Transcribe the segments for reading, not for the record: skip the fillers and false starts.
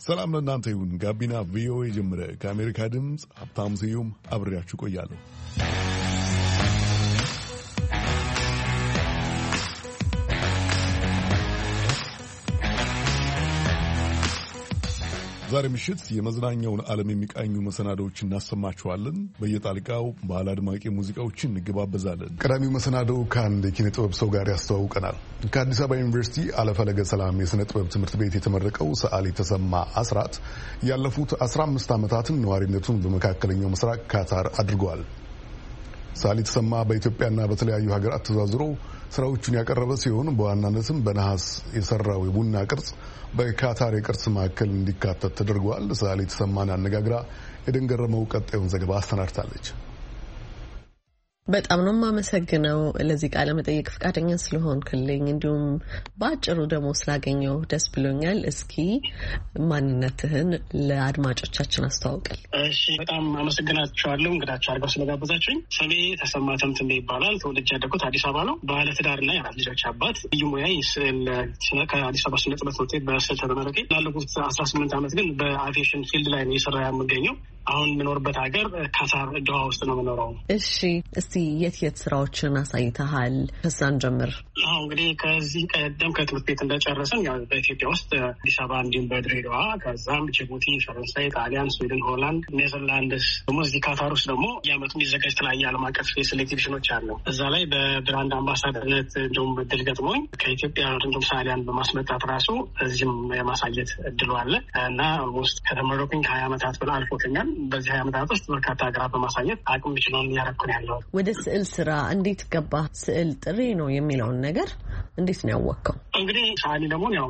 ሰላም ለእናንተ ይሁን። ጋቢና ቪኦኤ ጀመረ። ከአሜሪካ ድምፅ ሀብታሙ ስዩም አብሬያችሁ ቆያለሁ። ዛሬ ምሽት የመዝናኛውን ዓለም የሚቃኙ መሰናዶዎች እናሰማችኋለን። በየጣልቃው ባህል አድማቂ ሙዚቃዎችን እንገባበዛለን። ቀዳሚው መሰናዶ ከአንድ የኪነ ጥበብ ሰው ጋር ያስተዋውቀናል። ከአዲስ አበባ ዩኒቨርሲቲ አለፈለገ ሰላም የሥነ ጥበብ ትምህርት ቤት የተመረቀው ሰዓሊ ተሰማ አስራት ያለፉት 15 ዓመታትን ነዋሪነቱን በመካከለኛው ምስራቅ ካታር አድርገዋል። ሰዓሊ ተሰማ በኢትዮጵያና በተለያዩ ሀገራት ተዛዝሮ ስራዎቹን ያቀረበ ሲሆን በዋናነትም በነሐስ የሰራው የቡና ቅርጽ በካታር የቅርስ ማዕከል እንዲካተት ተደርጓል። ሰዓሊ ተሰማን አነጋግራ የደንገረመው ቀጣዩን ዘገባ አሰናድታለች። በጣም ነው የማመሰግነው ለዚህ ቃለ መጠይቅ ፈቃደኛ ስለሆንክልኝ፣ እንዲሁም በአጭሩ ደግሞ ስላገኘው ደስ ብሎኛል። እስኪ ማንነትህን ለአድማጮቻችን አስተዋውቅል። እሺ፣ በጣም አመሰግናችኋለሁ እንግዳችሁ አድርገው ስለጋበዛችሁኝ። ስሜ ተሰማ ተምትንቤ ይባላል። ተወልጄ ያደግኩት አዲስ አበባ ነው። ባለ ትዳርና የአራት ልጆች አባት። ልዩ ሙያዬ ስዕል ከአዲስ አበባ ስነ ጥበብ ትምህርት ቤት በስዕል ተመረቄ። ላለፉት 18 ዓመት ግን በአቪዬሽን ፊልድ ላይ ነው የሰራ የምገኘው። አሁን የምኖርበት ሀገር ካታር ዶሃ ውስጥ ነው የምኖረው። እሺ፣ እስቲ የት ስራዎችን አሳይተሃል? ከዛን ጀምር። እንግዲህ ከዚህ ቀደም ከትምህርት ቤት እንደጨረስን ያው በኢትዮጵያ ውስጥ አዲስ አበባ እንዲሁም በድሬዳዋ ከዛም ጅቡቲ፣ ፈረንሳይ፣ ጣሊያን፣ ስዊድን፣ ሆላንድ፣ ኔዘርላንድስ ደግሞ እዚህ ካታር ውስጥ ደግሞ የዓመቱ የሚዘጋጅ የተለያየ ዓለም አቀፍ የስዕል ኤግዚቢሽኖች አሉ። እዛ ላይ በብራንድ አምባሳደርነት እንዲሁም እድል ገጥሞኝ ከኢትዮጵያ እንዲሁም ሰዓሊያን በማስመጣት ራሱ እዚህም የማሳየት እድሉ አለ እና ኦልሞስት ከተመረኩኝ ከ20 ዓመታት በላይ አልፎተኛል። በዚህ 20 ዓመታት ውስጥ በርካታ ሀገራት በማሳየት አቅም ችለውን እያረኩ ነው ያለው። ወደ ስዕል ስራ እንዴት ገባ? ስዕል ጥሪ ነው የሚለውን ነገር እንዴት ነው ያወቅከው? እንግዲህ ሰዓሊ ደግሞ ያው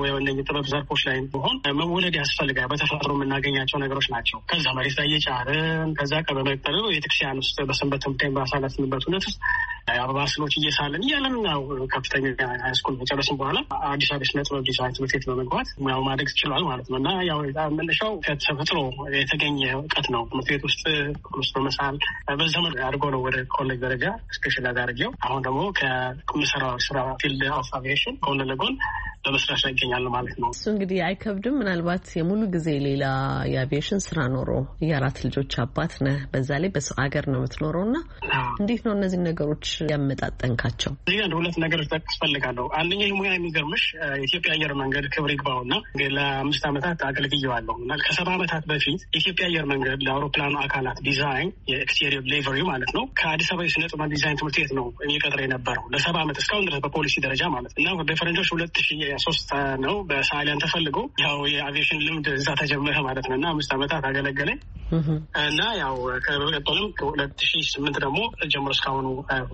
ጥበብ ዘርፎች ላይ ቢሆን መወለድ ያስፈልጋል። በተፈጥሮ የምናገኛቸው ነገሮች ናቸው። ከዛ መሬት ላይ እየጫርን ከዛ በመቀጠል ቤተክርስቲያን ውስጥ በሰንበት ትምህርት ቤት ባሳለፍንበት ሁኔታ ውስጥ አበባ ስዕሎች እየሳለን እያለን ያው ከፍተኛ ሃይስኩል ከጨረስን በኋላ አዲስ አበባ ስነ ጥበብ ዲዛይን ትምህርት ቤት በመግባት ያው ማደግ ችሏል ማለት ነው እና ያው መነሻው ከተፈጥሮ የተገኘ እውቀት ነው። ትምህርት ቤት ውስጥ በመሳል በዘመን አድርጎ ነው ወደ ኮሌጅ ደረጃ ስፔሻላይዝ አድርጌው አሁን ደግሞ ከምሰራው ስራ ፊልድ ኦፍ አቪዬሽን ጎን ለጎን በመስራት ላይ ይገኛል ማለት ነው። እሱ እንግዲህ አይከብድም። ምናልባት የሙሉ ጊዜ ሌላ የአቪዬሽን ስራ ኖሮ የአራት ልጆች አባት ነህ፣ በዛ ላይ በሰው ሀገር ነው የምትኖረው እና እንዴት ነው እነዚህ ነገሮች ያመጣጠንካቸው? እዚህ አንድ ሁለት ነገሮች ጠቅስ ፈልጋለሁ። አንደኛ የሙያ የሚገርምሽ የኢትዮጵያ አየር መንገድ ክብር ይግባውና ለ5 ዓመታት አገልግዬዋለሁ እና ከ70 ዓመታት በፊት የኢትዮጵያ አየር መንገድ ለአውሮፕላኑ አካላት ዲዛይን የኤክስቴሪየር ሌቨሪ ማለት ነው ከአዲስ አበባ የስነ ጥበብ ዲዛይን ትምህርት ቤት ነው እየቀጠረ የነበረው ለ70 ዓመት እስካሁን ድረስ በፖሊሲ ደረጃ ማለት እና በፈረንጆች 2003 ነው በሰዓሊያን ተፈልጎ ያው የአቪዬሽን ልምድ እዛ ተጀመረ ማለት ነው እና 5 ዓመታት አገለገለኝ እና ያው ከበቀጠልም ከ2008 ደግሞ ጀምሮ እስካሁኑ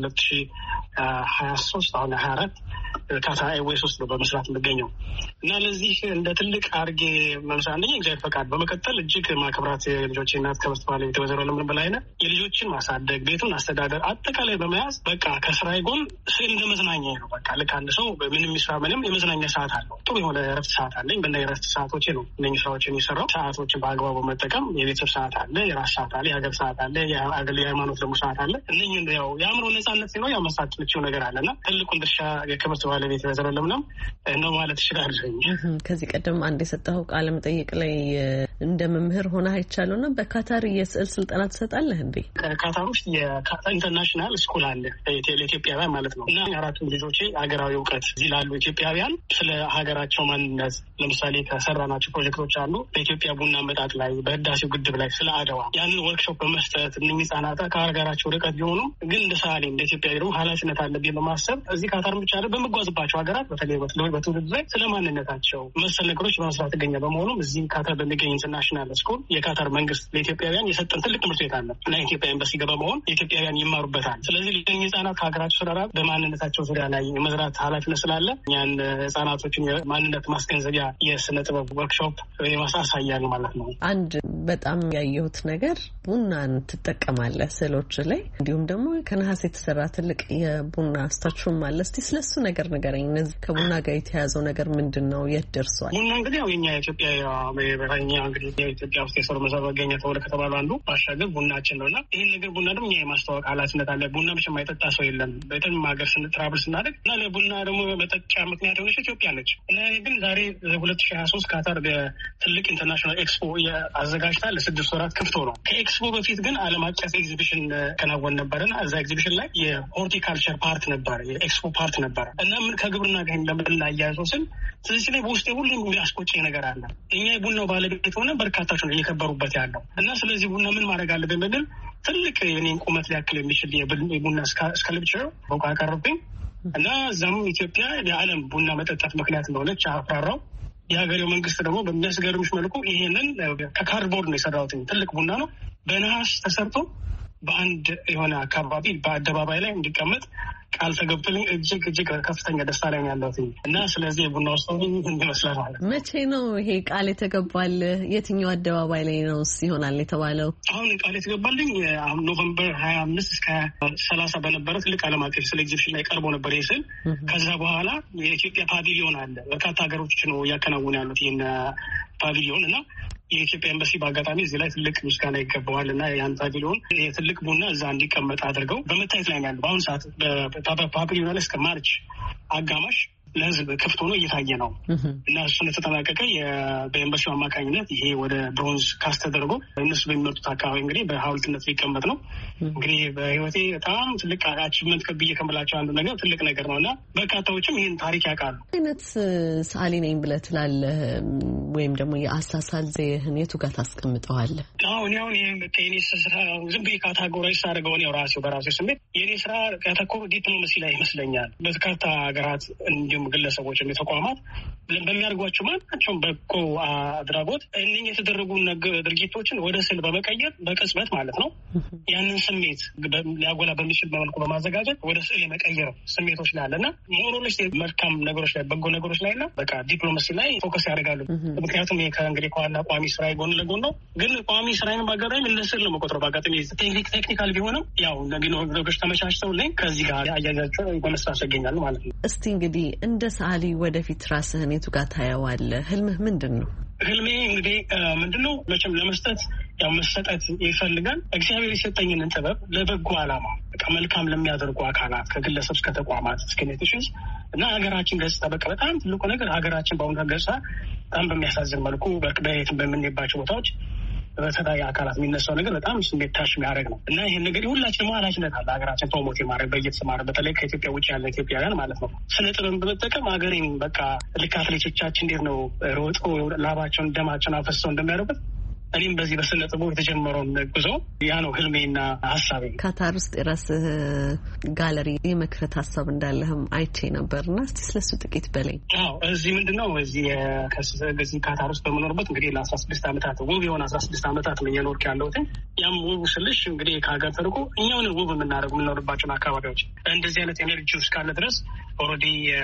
2023 አሁን 24 ካታር ኤርዌይስ ውስጥ ነው በመስራት የምገኘው እና ለዚህ እንደ ትልቅ አርጌ መምሳ አንደኛ እግዚአብሔር ፈቃድ፣ በመቀጠል እጅግ ማክብራት የልጆች እናት ከበስት ባለ የተወዘረ ለምን በላይነህ የልጆችን ማሳደግ ቤቱን አስተዳደር አጠቃላይ በመያዝ በቃ ከስራዬ ጎን ስዕል እንደ መዝናኛ ነው። በቃ ልክ አንድ ሰው ምንም ይስራ ምንም የመዝናኛ ሰዓት አለው። ጥሩ የሆነ የእረፍት ሰዓት አለኝ። በእና የእረፍት ሰዓቶቼ ነው እነኝህ ስራዎችን የሚሰራው። ሰዓቶችን በአግባቡ መጠቀም የቤተሰብ ሰዓት አለ፣ የራስ ሰዓት አለ፣ የሀገር ሰዓት አለ፣ የሃይማኖት ደግሞ ሰዓት አለ። እነኝህ ያው የአእምሮ ነጻነት ሲኖር ያው መስራት የምችለው ነገር አለና ትልቁን ድርሻ የክብርት ባለቤት ወይዘሮ ለምለም ነው ማለት ይችላል። ከዚህ ቀደም አንድ የሰጠኸው ቃለ መጠይቅ ላይ እንደ መምህር ሆነህ አይቻለሁና በካታር የስዕል ስልጠና ትሰጣለህ እንዴ? ካታር ውስጥ የካታር ኢንተርናሽናል ስኩል አለ ለኢትዮጵያውያን ማለት ነው እና አራቱም ልጆቼ ሀገራዊ እውቀት እዚህ ላሉ ኢትዮጵያውያን ስለ ሀገራቸው ማንነት ለምሳሌ ከሰራናቸው ፕሮጀክቶች አሉ በኢትዮጵያ ቡና አመጣጥ ላይ በህዳሴው ግድብ ላይ ስለ አድዋ ያንን ወርክሾፕ በመስጠት እነኝህ ህጻናት ከሀገራቸው ርቀት ቢሆኑ ግን እንደ ሰዓሊ እንደ ኢትዮጵያ ደግሞ ኃላፊነት አለብኝ በማሰብ እዚህ ካታር ብቻ በምጓዝባቸው ሀገራት በተለይ በትውልድ ላይ ስለ ማንነታቸው መሰል ነገሮች በመስራት ይገኛል። በመሆኑም እዚህ ካታር በሚገኝ ኢንተርናሽናል ስኩል የካታር መንግስት ለኢትዮጵያውያን የሰጠን ትልቅ ትምህርት ቤት አለ እና ኢትዮጵያ ኤምባሲ ገባ መሆን የኢትዮጵያውያን ይማሩበታል። ስለዚህ ለእነኝህ ህጻናት ከሀገራቸው ስራ በማንነታቸው ዙሪያ ላይ የመዝራት ኃላፊነት ስላለ እኛን ህጻናቶችን የማንነት ማስገንዘቢያ የስነ ጥበብ ወርክሾፕ የማሳያል ማለት ነው። አንድ በጣም ያየሁት ነገር ቡናን ትጠቀማለህ ስዕሎች ላይ እንዲሁም ደግሞ ከነሐስ የተሰራ ትልቅ የቡና ስታቹም አለ። እስቲ ስለሱ ነገር ንገረኝ። እነዚህ ከቡና ጋር የተያዘው ነገር ምንድነው? የት ደርሷል? ቡና እንግዲህ ያው የኛ ኢትዮጵያ እንግዲህ የኢትዮጵያ ውስጥ የሰሩ መዘበገኛ ተብሎ ከተባሉ አንዱ ባሻገር ቡናችን ነውና ይህን ነገር ቡና ደግሞ እኛ የማስተዋወቅ ኃላፊነት አለ። ቡና ብቻ የማይጠጣ ሰው የለም። በየትም ሀገር ስንትራብል ስናደግ እና ለቡና ደግሞ መጠጫ ምክንያት የሆነች ኢትዮጵያ ነች እና ግን ዛሬ 2023 ካታር ትልቅ ኢንተርናሽናል ኤክስፖ አዘጋጅታ ለ6 ወራት ክፍቶ ነው። ከኤክስፖ በፊት ግን ዓለም አቀፍ ኤግዚቢሽን ከናወን ነበርና እዛ ኤግዚቢሽን ላይ የሆርቲካልቸር ፓርት ነበር፣ የኤክስፖ ፓርት ነበር እና ምን ከግብርና ጋር ለምን አያይዘው ስል ስለዚህ ላይ በውስጤ ሁሉም የሚያስቆጨኝ ነገር አለ። እኛ የቡናው ባለቤት ሆነ በርካታዎች ነው እየከበሩበት ያለው እና ስለዚህ ቡና ምን ማድረግ አለብን ብንል ትልቅ የኔን ቁመት ሊያክል የሚችል የቡና ስካልፕቸር በቃ አቀረብኝ እና እዛም ኢትዮጵያ የዓለም ቡና መጠጣት ምክንያት እንደሆነች አፍራራው። የሀገሬው መንግስት ደግሞ በሚያስገርምሽ መልኩ ይሄንን ከካርድቦርድ ነው የሰራሁት። ትልቅ ቡና ነው በነሐስ ተሰርቶ በአንድ የሆነ አካባቢ በአደባባይ ላይ እንዲቀመጥ ቃል ተገብቶልኝ እጅግ ከፍተኛ ደስታ ላይ ያለሁት እና ስለዚህ የቡና ውስጥ ይመስላል ማለት ነው። መቼ ነው ይሄ ቃል የተገባል? የትኛው አደባባይ ላይ ነው ይሆናል የተባለው? አሁን ቃል የተገባልኝ ኖቨምበር 25 እስከ 30 በነበረ ትልቅ ዓለም አቀፍ ስለ ኤግዚቢሽን ላይ ቀርቦ ነበር ይህ ስል። ከዛ በኋላ የኢትዮጵያ ፓቪሊዮን አለ። በርካታ ሀገሮች ነው እያከናወኑ ያሉት ይህን ፓቪሊዮን እና የኢትዮጵያ ኤምባሲ በአጋጣሚ እዚህ ላይ ትልቅ ምስጋና ይገባዋል እና ያን ፓቪሊዮን ትልቅ ቡና እዛ እንዲቀመጥ አድርገው በመታየት ላይ ያለ በአሁኑ ሰዓት በፓቪሊዮን ላይ እስከ ማርች አጋማሽ ለህዝብ ክፍት ሆኖ እየታየ ነው እና እሱ እንደተጠናቀቀ በኤምባሲው አማካኝነት ይሄ ወደ ብሮንዝ ካስት ተደርጎ እነሱ በሚመጡት አካባቢ እንግዲህ በሐውልትነት ሊቀመጥ ነው። እንግዲህ በህይወቴ በጣም ትልቅ አቺቭመንት ከብዬ ከምላቸው አንዱ ነገር ትልቅ ነገር ነው እና በርካታዎችም ይህን ታሪክ ያውቃሉ። አይነት ሰዓሊ ነኝ ብለህ ትላለህ ወይም ደግሞ የአሳሳል ዘይህን የቱ ጋር ታስቀምጠዋለህ? አሁን ከኔ ስራ ዝም ብዬ ካታጎራዊ ሳደርገውን ራሴው በራሴው ስሜት የኔ ስራ ያተኮሩ ዲፕሎማሲ ላይ ይመስለኛል። በርካታ ሀገራት እንዲሁም ግለሰቦች ተቋማት በሚያደርጓቸው ማናቸውም በጎ አድራጎት እነኛ የተደረጉ ድርጊቶችን ወደ ስዕል በመቀየር በቅጽበት ማለት ነው ያንን ስሜት ሊያጎላ በሚችል መልኩ በማዘጋጀት ወደ ስዕል የመቀየር ስሜቶች ላይ አለና ሞሮሎች መልካም ነገሮች ላይ በጎ ነገሮች ላይ እና በቃ ዲፕሎማሲ ላይ ፎከስ ያደርጋሉ። ምክንያቱም ከእንግዲህ ከዋና ቋሚ ስራ ጎን ለጎን ነው። ግን ቋሚ ስራዬን በአጋጣሚ እንደ ስዕል ነው መቆጥረው። በአጋጣሚ ቴክኒካል ቢሆንም ያው ነገሮች ተመቻችተው ላይ ከዚህ ጋር አያያዛቸው በመስራት ይገኛሉ ማለት ነው። እስቲ እንግዲህ እንደ ሰዓሊ ወደፊት ራስህን የቱ ጋር ታየዋለህ? ህልምህ ምንድን ነው? ህልሜ እንግዲህ ምንድነው መቼም ለመስጠት ያው መሰጠት ይፈልጋል። እግዚአብሔር የሰጠኝንን ጥበብ ለበጎ ዓላማ በቃ መልካም ለሚያደርጉ አካላት ከግለሰብ እስከ ተቋማት እስከ ኔትሽንስ እና ሀገራችን ገጽታ በቃ በጣም ትልቁ ነገር ሀገራችን በአሁኑ ገጽታ በጣም በሚያሳዝን መልኩ በየትም በምንሄድባቸው ቦታዎች በተለያዩ አካላት የሚነሳው ነገር በጣም ስሜት ታሽ የሚያደርግ ነው እና ይህን ነገር ሁላችንም ኃላፊነት አለ ሀገራችን ፕሮሞት የማድረግ በየተሰማረ በተለይ ከኢትዮጵያ ውጭ ያለ ኢትዮጵያውያን ማለት ነው ስነ ጥበብን በመጠቀም ሀገሬን በቃ ልክ አትሌቶቻችን እንዴት ነው ሮጦ ላባቸውን ደማቸውን አፈሰው እንደሚያደርጉት እኔም በዚህ በስነ ጥበብ የተጀመረውን ጉዞ ያ ነው ህልሜና ሀሳቤ። ካታር ውስጥ የራስህ ጋለሪ የመክፈት ሀሳብ እንዳለህም አይቼ ነበርና እስቲ ስለሱ ጥቂት በለኝ። አዎ እዚህ ምንድነው እዚህ ካታር ውስጥ በመኖርበት እንግዲህ ለ16 ዓመታት ውብ የሆነ 16 ዓመታት ነው የኖርኩ ያለሁት። ያም ውብ ስልሽ እንግዲህ ከሀገር ተርቆ እኛውን ውብ የምንኖርባቸውን አካባቢዎች እንደዚህ አይነት ኤነርጂ ውስጥ ካለ ድረስ ኦልሬዲ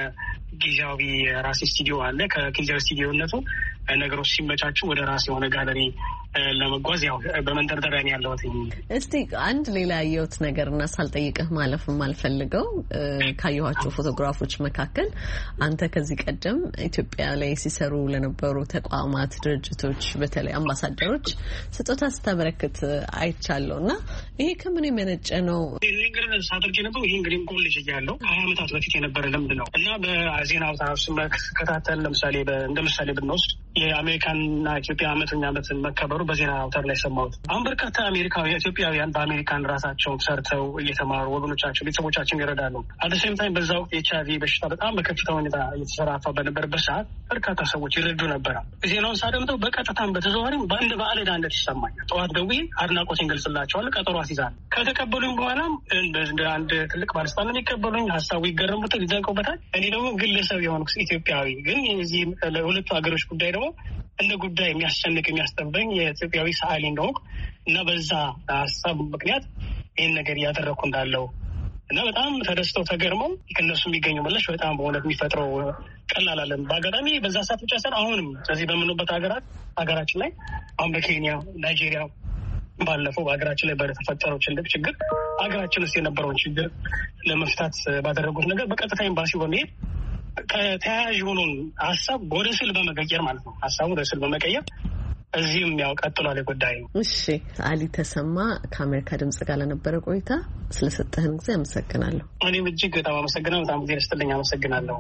ጊዜያዊ ራሴ ስቱዲዮ አለ። ከጊዜያዊ ስቱዲዮነቱ ነገሮች ሲመቻቹ ወደ ራሴ የሆነ ጋለሪ ለመጓዝ ያው በመንደርደሪያ ነው ያለሁት። እስቲ አንድ ሌላ ያየሁት ነገርና ሳልጠይቅህ ማለፍ የማልፈልገው ካየኋቸው ፎቶግራፎች መካከል አንተ ከዚህ ቀደም ኢትዮጵያ ላይ ሲሰሩ ለነበሩ ተቋማት፣ ድርጅቶች በተለይ አምባሳደሮች ስጦታ ስታበረክት አይቻለሁ እና ይሄ ከምን የመነጨ ነው? ነገር ሳደርግ የነበረው ይሄ እንግዲህ ኮሌጅ እያለሁ 20 ዓመታት በፊት የነበረ ልምድ ነው እና በዜና አውታሮች ስከታተል ለምሳሌ እንደ ምሳሌ ብንወስድ የአሜሪካንና ኢትዮጵያ ዓመተኛ ዓመት መከበሩ በዜና አውታር ላይ ሰማሁት። አሁን በርካታ ኢትዮጵያውያን በአሜሪካን ራሳቸውን ሰርተው እየተማሩ ወገኖቻቸው ቤተሰቦቻችን ይረዳሉ። አደሴም ታይም በዛ ወቅት የኤችአይቪ በሽታ በጣም በከፍታ ሁኔታ እየተሰራፋ በነበረበት ሰዓት በርካታ ሰዎች ይረዱ ነበረ። ዜናውን ሳደምጠው በቀጥታም በተዘዋዋሪም በአንድ በዓለዳነት ይሰማኛል። ጠዋት ደውዬ አድናቆቴን ገልጽላቸዋለሁ። ቀጠሮ አስይዛለሁ። ከተቀበሉኝ በኋላም እንደ አንድ ትልቅ ባለስልጣን ነው የሚቀበሉኝ። ሀሳቡ ይገረሙታል፣ ይዘንቀውበታል። እኔ ደግሞ ግለሰብ የሆንኩ ኢትዮጵያዊ ግን የዚህ ለሁለቱ ሀገሮች ጉዳይ ደግሞ እንደ ጉዳይ የሚያስጨንቅ የሚያስጠበኝ የኢትዮጵያዊ ሰዓሊ እንደሆንኩ እና በዛ ሀሳብ ምክንያት ይህን ነገር እያደረግኩ እንዳለው እና በጣም ተደስተው ተገርመው ከእነሱ የሚገኙ መለሽ በጣም በእውነት የሚፈጥረው ቀላል አለን። በአጋጣሚ በዛ ሰዓት ብቻ ሳይሆን አሁንም ስለዚህ በምንበት ሀገራችን ላይ አሁን በኬንያ፣ ናይጄሪያ ባለፈው በሀገራችን ላይ በተፈጠረው ችግር ሀገራችን ውስጥ የነበረውን ችግር ለመፍታት ባደረጉት ነገር በቀጥታ ኤምባሲው በመሄድ ከተያያዥ የሆነውን ሀሳብ ወደ ስዕል በመቀየር ማለት ነው ሀሳቡ ወደ ስዕል በመቀየር እዚህም ያው ቀጥሏል ጉዳይ ነው። እሺ አሊ ተሰማ ከአሜሪካ ድምጽ ጋር ለነበረ ቆይታ ስለሰጠህን ጊዜ አመሰግናለሁ። እኔም እጅግ በጣም አመሰግናለሁ። በጣም ጊዜ ስለስተኛ አመሰግናለሁ።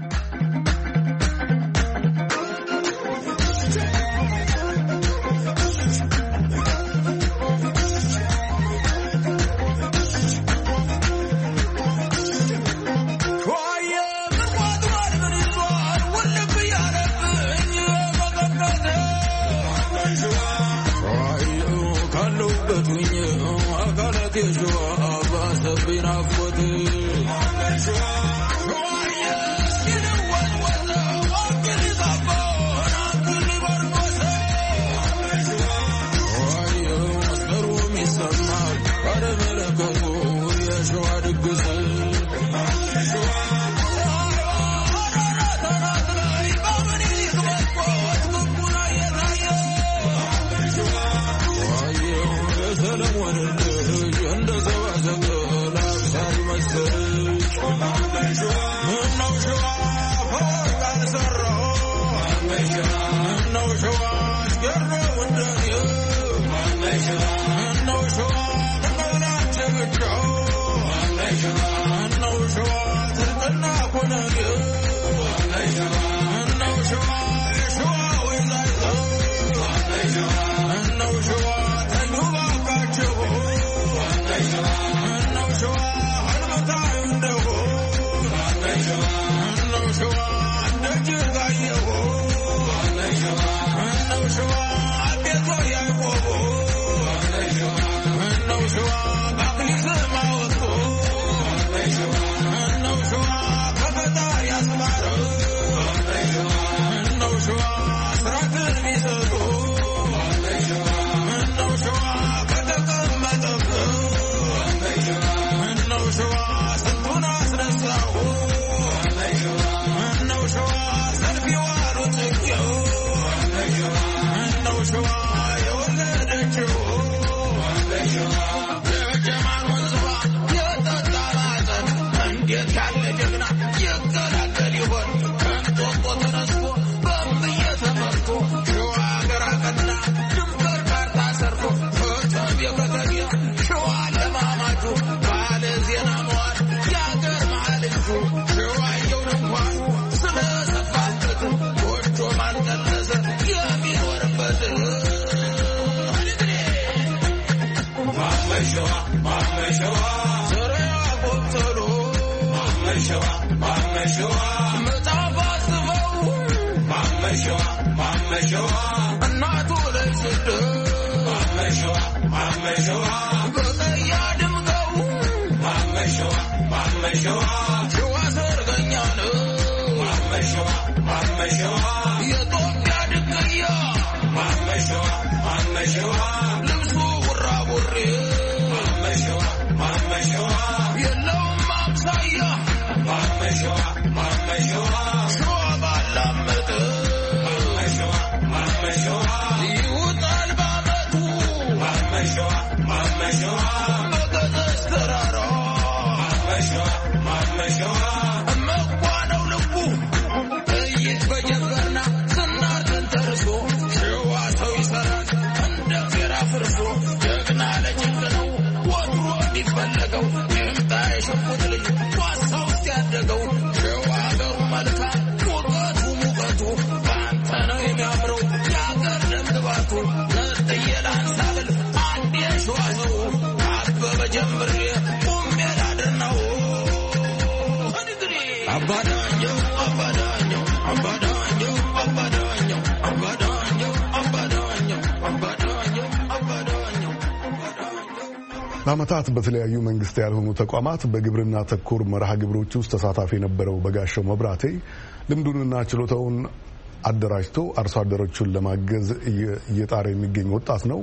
ለዓመታት በተለያዩ መንግስት ያልሆኑ ተቋማት በግብርና ተኮር መርሃ ግብሮች ውስጥ ተሳታፊ የነበረው በጋሻው መብራቴ ልምዱንና ችሎታውን አደራጅቶ አርሶ አደሮቹን ለማገዝ እየጣረ የሚገኝ ወጣት ነው።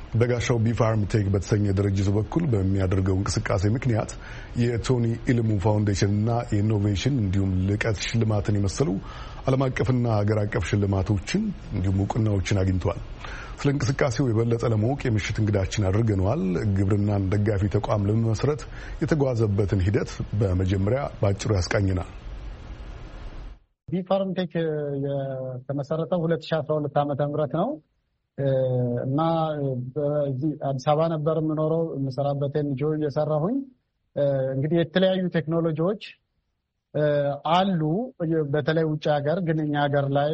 በጋሻው ቢፋርም ቴክ በተሰኘ ድርጅት በኩል በሚያደርገው እንቅስቃሴ ምክንያት የቶኒ ኢልሙ ፋውንዴሽን እና የኢኖቬሽን እንዲሁም ልቀት ሽልማትን የመሰሉ ዓለም አቀፍና ሀገር አቀፍ ሽልማቶችን እንዲሁም እውቅናዎችን አግኝተዋል። ስለ እንቅስቃሴው የበለጠ ለማወቅ የምሽት እንግዳችን አድርገነዋል። ግብርናን ደጋፊ ተቋም ለመመስረት የተጓዘበትን ሂደት በመጀመሪያ በአጭሩ ያስቃኝናል። ቢፋርም ቴክ የተመሰረተው 2012 ዓ.ም ነው እና በዚህ አዲስ አበባ ነበር የምኖረው። የምሰራበትን ጆ እየሰራሁኝ እንግዲህ የተለያዩ ቴክኖሎጂዎች አሉ በተለይ ውጭ ሀገር፣ ግን እኛ ሀገር ላይ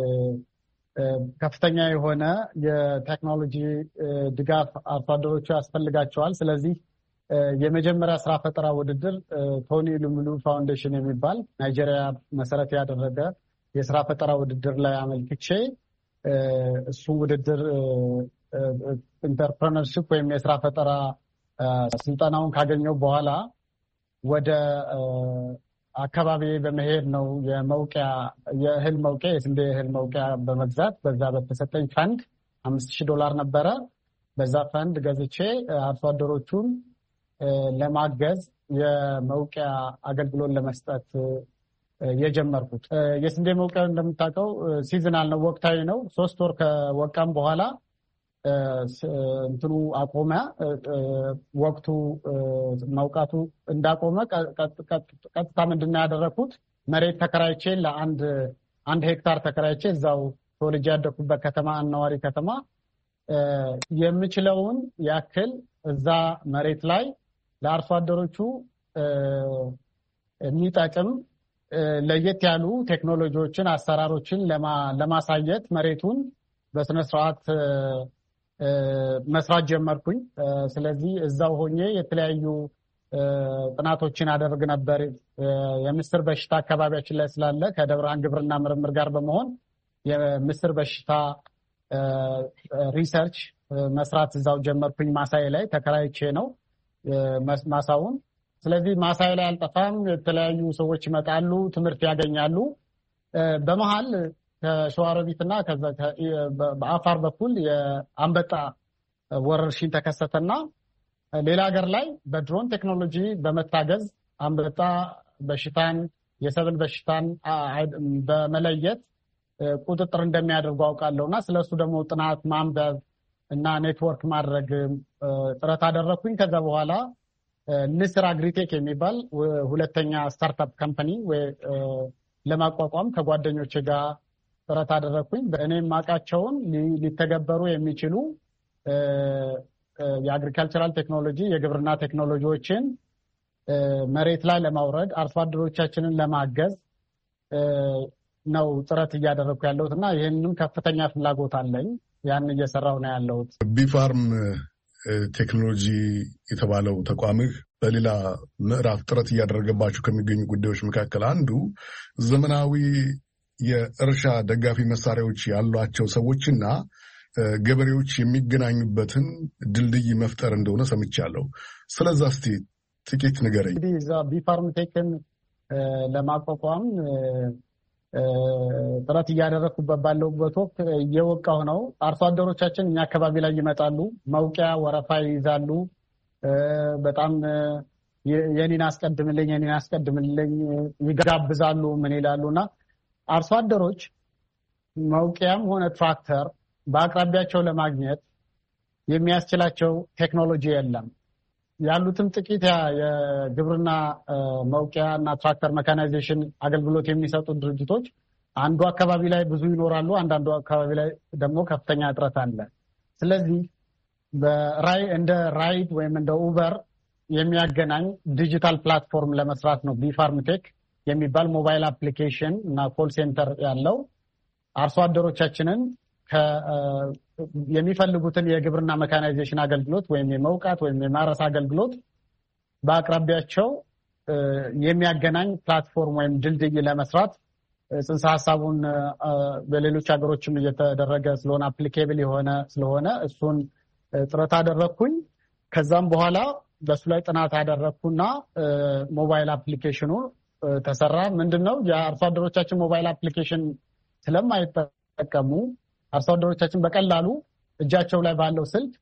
ከፍተኛ የሆነ የቴክኖሎጂ ድጋፍ አርሶ አደሮቹ ያስፈልጋቸዋል። ስለዚህ የመጀመሪያ ስራ ፈጠራ ውድድር ቶኒ ኢልሙ ፋውንዴሽን የሚባል ናይጄሪያ መሰረት ያደረገ የስራ ፈጠራ ውድድር ላይ አመልክቼ እሱ ውድድር ኢንተርፕረነርሺፕ ወይም የስራ ፈጠራ ስልጠናውን ካገኘው በኋላ ወደ አካባቢ በመሄድ ነው የእህል መውቂያ የስንዴ እህል መውቂያ በመግዛት በዛ በተሰጠኝ ፈንድ $5,000 ነበረ። በዛ ፈንድ ገዝቼ አርሶ አደሮቹን ለማገዝ የመውቂያ አገልግሎት ለመስጠት የጀመርኩት። የስንዴ መውቂያ እንደምታውቀው ሲዝናል ነው፣ ወቅታዊ ነው። 3 ወር ከወቃም በኋላ እንትኑ አቆመ። ወቅቱ መውቃቱ እንዳቆመ ቀጥታ ምንድነው ያደረኩት? መሬት ተከራይቼ ለአንድ ሄክታር ተከራይቼ እዛው ተወልጄ ያደኩበት ከተማ አናዋሪ ከተማ የምችለውን ያክል እዛ መሬት ላይ ለአርሶ አደሮቹ የሚጠቅም ለየት ያሉ ቴክኖሎጂዎችን፣ አሰራሮችን ለማሳየት መሬቱን በስነ ስርዓት መስራት ጀመርኩኝ። ስለዚህ እዛው ሆኜ የተለያዩ ጥናቶችን አደርግ ነበር። የምስር በሽታ አካባቢያችን ላይ ስላለ ከደብረ ብርሃን ግብርና ምርምር ጋር በመሆን የምስር በሽታ ሪሰርች መስራት እዛው ጀመርኩኝ። ማሳዬ ላይ ተከራይቼ ነው ማሳውን። ስለዚህ ማሳዬ ላይ አልጠፋም። የተለያዩ ሰዎች ይመጣሉ፣ ትምህርት ያገኛሉ። በመሃል ከሸዋሮቢትና ከዛ በአፋር በኩል የአንበጣ ወረርሽኝ ተከሰተና ሌላ ሀገር ላይ በድሮን ቴክኖሎጂ በመታገዝ አንበጣ በሽታን የሰብል በሽታን በመለየት ቁጥጥር እንደሚያደርጉ አውቃለሁና ስለሱ ደግሞ ጥናት ማንበብ እና ኔትወርክ ማድረግ ጥረት አደረኩኝ። ከዛ በኋላ ንስር አግሪቴክ የሚባል ሁለተኛ ስታርታፕ ካምፓኒ ለማቋቋም ከጓደኞቼ ጋር ጥረት አደረኩኝ። በእኔም ማቃቸውን ሊተገበሩ የሚችሉ የአግሪካልቸራል ቴክኖሎጂ የግብርና ቴክኖሎጂዎችን መሬት ላይ ለማውረድ አርሶ አደሮቻችንን ለማገዝ ነው ጥረት እያደረኩ ያለሁት እና ይህንም ከፍተኛ ፍላጎት አለኝ። ያን እየሰራሁ ነው ያለሁት። ቢፋርም ቴክኖሎጂ የተባለው ተቋምህ በሌላ ምዕራፍ ጥረት እያደረገባቸው ከሚገኙ ጉዳዮች መካከል አንዱ ዘመናዊ የእርሻ ደጋፊ መሳሪያዎች ያሏቸው ሰዎችና ገበሬዎች የሚገናኙበትን ድልድይ መፍጠር እንደሆነ ሰምቻለሁ። ስለዛ እስቲ ጥቂት ንገረኝ። እንግዲህ እዛ ቢፋርም ቴክን ለማቋቋም ጥረት እያደረኩበት ባለሁበት ወቅት እየወቃሁ ነው። አርሶ አደሮቻችን እኛ አካባቢ ላይ ይመጣሉ፣ መውቂያ ወረፋ ይይዛሉ። በጣም የኔን አስቀድምልኝ ይጋብዛሉ፣ ምን ይላሉና አርሶ አደሮች መውቂያም ሆነ ትራክተር በአቅራቢያቸው ለማግኘት የሚያስችላቸው ቴክኖሎጂ የለም። ያሉትም ጥቂት የግብርና መውቂያ እና ትራክተር ሜካናይዜሽን አገልግሎት የሚሰጡ ድርጅቶች አንዱ አካባቢ ላይ ብዙ ይኖራሉ፣ አንዳንዱ አካባቢ ላይ ደግሞ ከፍተኛ እጥረት አለ። ስለዚህ እንደ ራይድ ወይም እንደ ኡበር የሚያገናኝ ዲጂታል ፕላትፎርም ለመስራት ነው ቢፋርም ቴክ የሚባል ሞባይል አፕሊኬሽን እና ኮል ሴንተር ያለው አርሶ አደሮቻችንን የሚፈልጉትን የግብርና ሜካናይዜሽን አገልግሎት ወይም የመውቃት ወይም የማረስ አገልግሎት በአቅራቢያቸው የሚያገናኝ ፕላትፎርም ወይም ድልድይ ለመስራት ጽንሰ ሀሳቡን በሌሎች ሀገሮችም እየተደረገ ስለሆነ አፕሊኬብል የሆነ ስለሆነ እሱን ጥረት አደረኩኝ። ከዛም በኋላ በሱ ላይ ጥናት አደረኩና ሞባይል አፕሊኬሽኑ ተሰራ። ምንድነው የአርሶ አደሮቻችን ሞባይል አፕሊኬሽን ስለማይጠቀሙ አርሶ አደሮቻችን በቀላሉ እጃቸው ላይ ባለው ስልክ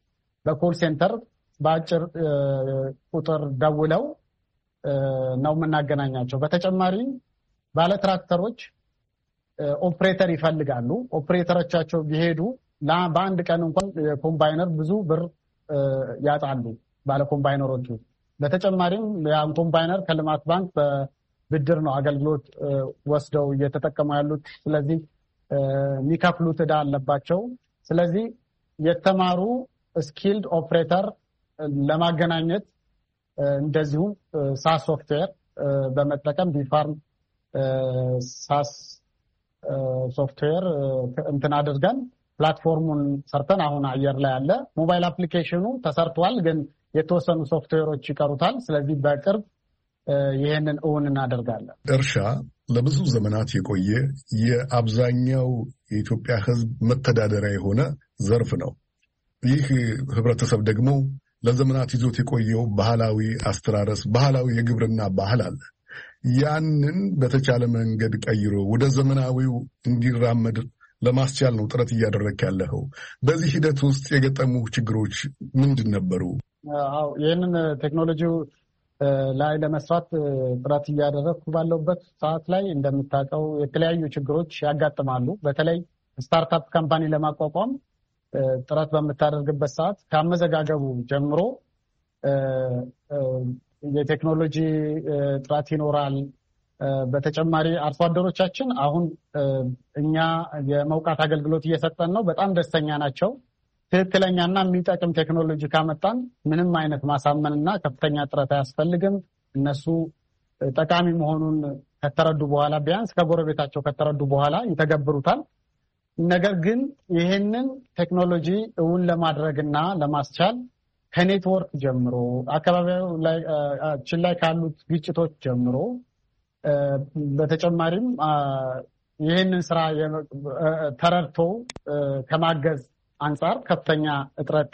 በኮል ሴንተር በአጭር ቁጥር ደውለው ነው የምናገናኛቸው። በተጨማሪ ባለትራክተሮች ኦፕሬተር ይፈልጋሉ። ኦፕሬተሮቻቸው ቢሄዱ በአንድ ቀን እንኳን ኮምባይነር ብዙ ብር ያጣሉ ባለኮምባይነሮቹ። በተጨማሪም ያን ኮምባይነር ከልማት ባንክ በብድር ነው አገልግሎት ወስደው እየተጠቀሙ ያሉት። ስለዚህ የሚከፍሉት ዕዳ አለባቸው። ስለዚህ የተማሩ ስኪልድ ኦፕሬተር ለማገናኘት እንደዚሁም ሳስ ሶፍትዌር በመጠቀም ቢፋርም ሳስ ሶፍትዌር እንትን አድርገን ፕላትፎርሙን ሰርተን አሁን አየር ላይ ያለ ሞባይል አፕሊኬሽኑ ተሰርቷል፣ ግን የተወሰኑ ሶፍትዌሮች ይቀሩታል። ስለዚህ በቅርብ ይህንን እውን እናደርጋለን። እርሻ ለብዙ ዘመናት የቆየ የአብዛኛው የኢትዮጵያ ሕዝብ መተዳደሪያ የሆነ ዘርፍ ነው። ይህ ህብረተሰብ ደግሞ ለዘመናት ይዞት የቆየው ባህላዊ አስተራረስ፣ ባህላዊ የግብርና ባህል አለ። ያንን በተቻለ መንገድ ቀይሮ ወደ ዘመናዊው እንዲራመድ ለማስቻል ነው ጥረት እያደረክ ያለኸው። በዚህ ሂደት ውስጥ የገጠሙ ችግሮች ምንድን ነበሩ? አዎ ይህንን ቴክኖሎጂው ላይ ለመስራት ጥረት እያደረግኩ ባለውበት ሰዓት ላይ እንደምታውቀው የተለያዩ ችግሮች ያጋጥማሉ። በተለይ ስታርታፕ ካምፓኒ ለማቋቋም ጥረት በምታደርግበት ሰዓት ከአመዘጋገቡ ጀምሮ የቴክኖሎጂ ጥረት ይኖራል። በተጨማሪ አርሶ አደሮቻችን አሁን እኛ የመውቃት አገልግሎት እየሰጠን ነው፣ በጣም ደስተኛ ናቸው። ትክክለኛና የሚጠቅም ቴክኖሎጂ ካመጣን ምንም አይነት ማሳመንና ከፍተኛ ጥረት አያስፈልግም። እነሱ ጠቃሚ መሆኑን ከተረዱ በኋላ ቢያንስ ከጎረቤታቸው ከተረዱ በኋላ ይተገብሩታል። ነገር ግን ይህንን ቴክኖሎጂ እውን ለማድረግና ለማስቻል ከኔትወርክ ጀምሮ አካባቢያችን ላይ ካሉት ግጭቶች ጀምሮ በተጨማሪም ይህንን ስራ ተረድቶ ከማገዝ አንጻር ከፍተኛ እጥረት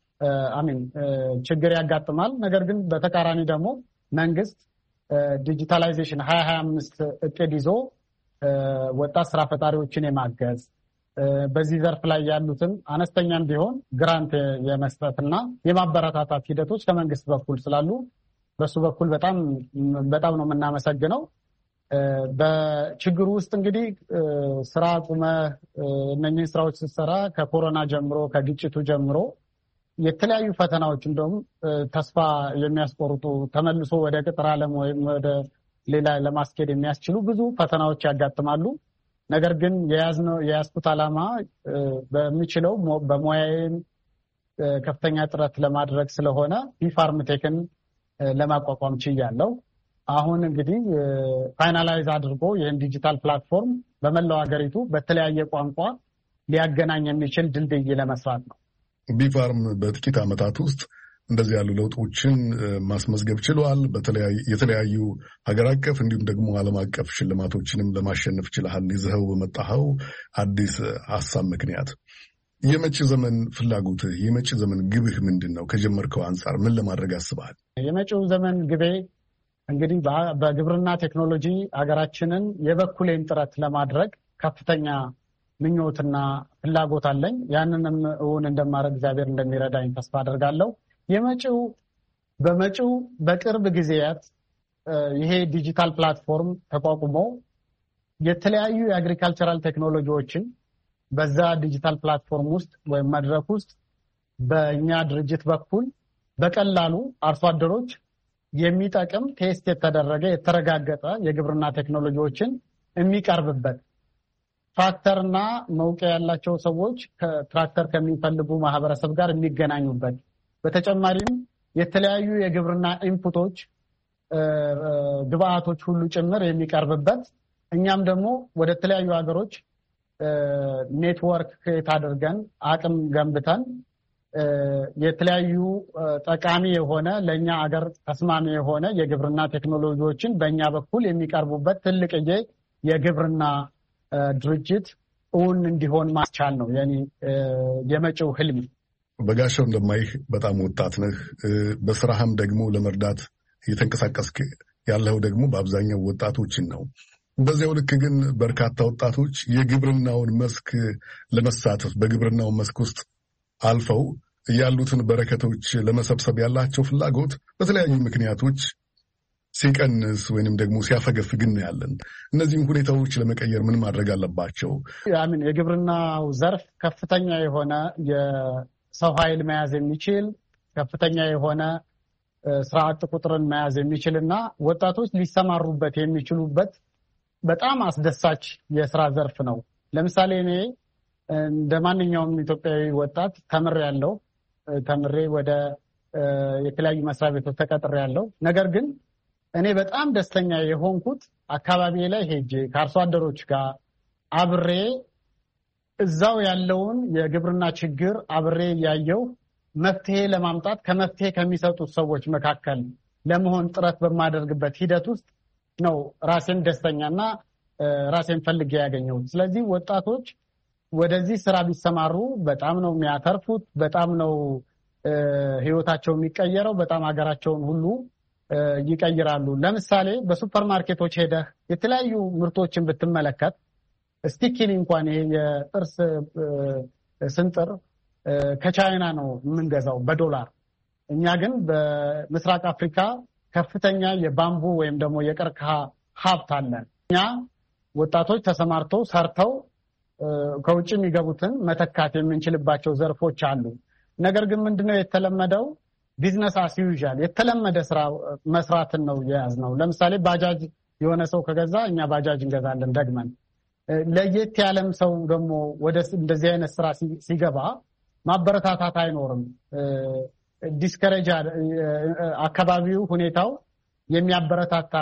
ችግር ያጋጥማል። ነገር ግን በተቃራኒ ደግሞ መንግስት ዲጂታላይዜሽን 2025 እቅድ ይዞ ወጣት ስራ ፈጣሪዎችን የማገዝ በዚህ ዘርፍ ላይ ያሉትን አነስተኛም ቢሆን ግራንት የመስጠትና የማበረታታት ሂደቶች ከመንግስት በኩል ስላሉ በሱ በኩል በጣም ነው የምናመሰግነው። በችግሩ ውስጥ እንግዲህ ስራ አቁመህ እነኚህ ስራዎች ስትሰራ ከኮሮና ጀምሮ ከግጭቱ ጀምሮ የተለያዩ ፈተናዎች እንደውም ተስፋ የሚያስቆርጡ ተመልሶ ወደ ቅጥር ዓለም ወይም ወደ ሌላ ለማስኬድ የሚያስችሉ ብዙ ፈተናዎች ያጋጥማሉ። ነገር ግን የያዝኩት ዓላማ በሚችለው በሙያዬም ከፍተኛ ጥረት ለማድረግ ስለሆነ ቢፋርምቴክን ለማቋቋም ችያለሁ። አሁን እንግዲህ ፋይናላይዝ አድርጎ ይህን ዲጂታል ፕላትፎርም በመላው ሀገሪቱ በተለያየ ቋንቋ ሊያገናኝ የሚችል ድልድይ ለመስራት ነው። ቢፋርም በጥቂት ዓመታት ውስጥ እንደዚህ ያሉ ለውጦችን ማስመዝገብ ችሏል። የተለያዩ ሀገር አቀፍ እንዲሁም ደግሞ ዓለም አቀፍ ሽልማቶችንም ለማሸነፍ ችለሃል። ይዘኸው በመጣኸው አዲስ ሀሳብ ምክንያት የመጪ ዘመን ፍላጎትህ፣ የመጪ ዘመን ግብህ ምንድን ነው? ከጀመርከው አንጻር ምን ለማድረግ አስበሃል? የመጪው ዘመን ግቤ እንግዲህ በግብርና ቴክኖሎጂ ሀገራችንን የበኩሌን ጥረት ለማድረግ ከፍተኛ ምኞትና ፍላጎት አለኝ። ያንንም እውን እንደማድረግ እግዚአብሔር እንደሚረዳኝ ተስፋ አደርጋለሁ። በመጪው በቅርብ ጊዜያት ይሄ ዲጂታል ፕላትፎርም ተቋቁሞ የተለያዩ የአግሪካልቸራል ቴክኖሎጂዎችን በዛ ዲጂታል ፕላትፎርም ውስጥ ወይም መድረክ ውስጥ በእኛ ድርጅት በኩል በቀላሉ አርሶ አደሮች የሚጠቅም ቴስት የተደረገ የተረጋገጠ የግብርና ቴክኖሎጂዎችን የሚቀርብበት ትራክተርና መውቂያ ያላቸው ሰዎች ከትራክተር ከሚፈልጉ ማህበረሰብ ጋር የሚገናኙበት፣ በተጨማሪም የተለያዩ የግብርና ኢንፑቶች ግብአቶች ሁሉ ጭምር የሚቀርብበት፣ እኛም ደግሞ ወደ ተለያዩ ሀገሮች ኔትወርክ ክሬት አድርገን አቅም ገንብተን የተለያዩ ጠቃሚ የሆነ ለእኛ አገር ተስማሚ የሆነ የግብርና ቴክኖሎጂዎችን በእኛ በኩል የሚቀርቡበት ትልቅዬ የግብርና ድርጅት እውን እንዲሆን ማስቻል ነው የመጪው ህልም። በጋሻው እንደማይህ በጣም ወጣት ነህ። በስራህም ደግሞ ለመርዳት እየተንቀሳቀስክ ያለው ደግሞ በአብዛኛው ወጣቶችን ነው። በዚያው ልክ ግን በርካታ ወጣቶች የግብርናውን መስክ ለመሳተፍ በግብርናው መስክ ውስጥ አልፈው ያሉትን በረከቶች ለመሰብሰብ ያላቸው ፍላጎት በተለያዩ ምክንያቶች ሲቀንስ ወይንም ደግሞ ሲያፈገፍግ እናያለን። እነዚህም ሁኔታዎች ለመቀየር ምን ማድረግ አለባቸው? የግብርናው ዘርፍ ከፍተኛ የሆነ የሰው ኃይል መያዝ የሚችል ከፍተኛ የሆነ ስራ አጥ ቁጥርን መያዝ የሚችል እና ወጣቶች ሊሰማሩበት የሚችሉበት በጣም አስደሳች የስራ ዘርፍ ነው። ለምሳሌ እኔ እንደ ማንኛውም ኢትዮጵያዊ ወጣት ተምሬ ወደ የተለያዩ መስሪያ ቤቶች ተቀጥሬያለሁ። ነገር ግን እኔ በጣም ደስተኛ የሆንኩት አካባቢ ላይ ሄጄ ከአርሶ አደሮች ጋር አብሬ እዛው ያለውን የግብርና ችግር አብሬ እያየሁ መፍትሄ ለማምጣት ከመፍትሄ ከሚሰጡት ሰዎች መካከል ለመሆን ጥረት በማደርግበት ሂደት ውስጥ ነው ራሴን ደስተኛና ራሴን ፈልጌ ያገኘሁት። ስለዚህ ወጣቶች ወደዚህ ስራ ቢሰማሩ በጣም ነው የሚያተርፉት፣ በጣም ነው ህይወታቸው የሚቀየረው፣ በጣም ሀገራቸውን ሁሉ ይቀይራሉ። ለምሳሌ በሱፐርማርኬቶች ሄደህ የተለያዩ ምርቶችን ብትመለከት ስቲኪኒ እንኳን ይሄ የጥርስ ስንጥር ከቻይና ነው የምንገዛው በዶላር። እኛ ግን በምስራቅ አፍሪካ ከፍተኛ የባምቡ ወይም ደግሞ የቀርከሃ ሀብት አለን። እኛ ወጣቶች ተሰማርተው ሰርተው ከውጭ የሚገቡትን መተካት የምንችልባቸው ዘርፎች አሉ። ነገር ግን ምንድነው የተለመደው ቢዝነስ አስ ዩዥዋል የተለመደ ስራ መስራትን ነው የያዝነው። ለምሳሌ ባጃጅ የሆነ ሰው ከገዛ እኛ ባጃጅ እንገዛለን ደግመን። ለየት ያለም ሰው ደግሞ ወደ እንደዚህ አይነት ስራ ሲገባ ማበረታታት አይኖርም። ዲስከሬጅ አካባቢው ሁኔታው የሚያበረታታ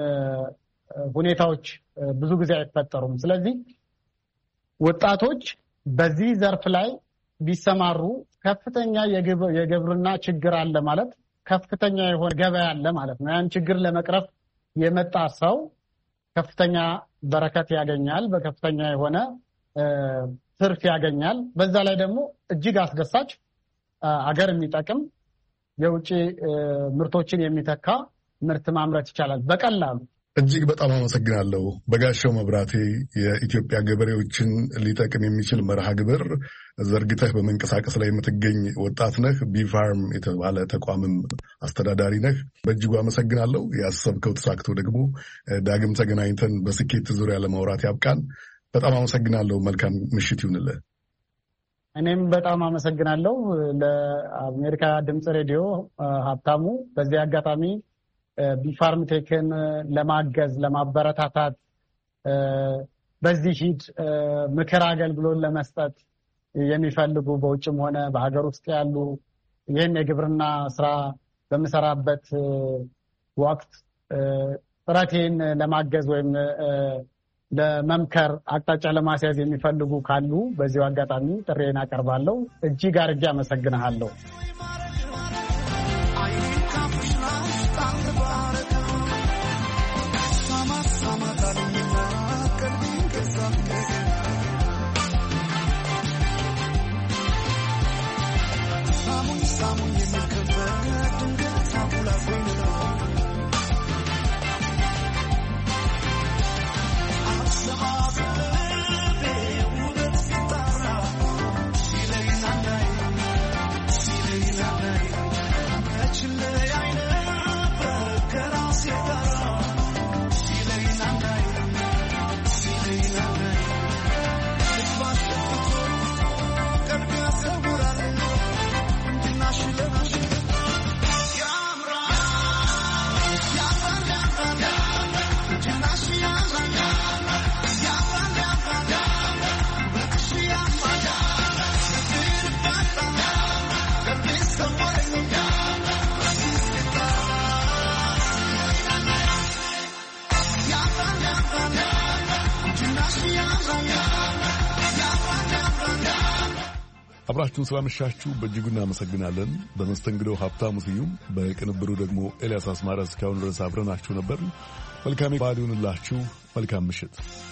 ሁኔታዎች ብዙ ጊዜ አይፈጠሩም። ስለዚህ ወጣቶች በዚህ ዘርፍ ላይ ቢሰማሩ ከፍተኛ የግብርና ችግር አለ ማለት ከፍተኛ የሆነ ገበያ አለ ማለት ነው። ያን ችግር ለመቅረፍ የመጣ ሰው ከፍተኛ በረከት ያገኛል፣ በከፍተኛ የሆነ ትርፍ ያገኛል። በዛ ላይ ደግሞ እጅግ አስደሳች አገር የሚጠቅም የውጭ ምርቶችን የሚተካ ምርት ማምረት ይቻላል በቀላሉ። እጅግ በጣም አመሰግናለሁ። በጋሻው መብራቴ የኢትዮጵያ ገበሬዎችን ሊጠቅም የሚችል መርሃ ግብር ዘርግተህ በመንቀሳቀስ ላይ የምትገኝ ወጣት ነህ። ቢፋርም የተባለ ተቋምም አስተዳዳሪ ነህ። በእጅጉ አመሰግናለሁ። ያሰብከው ተሳክቶ ደግሞ ዳግም ተገናኝተን በስኬት ዙሪያ ለማውራት ያብቃን። በጣም አመሰግናለሁ። መልካም ምሽት ይሁንልህ። እኔም በጣም አመሰግናለሁ ለአሜሪካ ድምፅ ሬዲዮ ሀብታሙ። በዚህ አጋጣሚ ቢፋርም ቴክን ለማገዝ ለማበረታታት በዚህ ሂድ ምክር አገልግሎት ለመስጠት የሚፈልጉ በውጭም ሆነ በሀገር ውስጥ ያሉ ይህን የግብርና ስራ በምሰራበት ወቅት ጥረቴን ለማገዝ ወይም ለመምከር አቅጣጫ ለማስያዝ የሚፈልጉ ካሉ በዚሁ አጋጣሚ ጥሬን አቀርባለሁ። እጅግ አድርጌ አመሰግንሃለሁ። አብራችሁን ስላመሻችሁ በእጅጉ እናመሰግናለን። በመስተንግዶው ሀብታሙ ስዩም፣ በቅንብሩ ደግሞ ኤልያስ አስማረ እስካሁን ድረስ አብረናችሁ ነበር። መልካም ባዲውንላችሁ። መልካም ምሽት።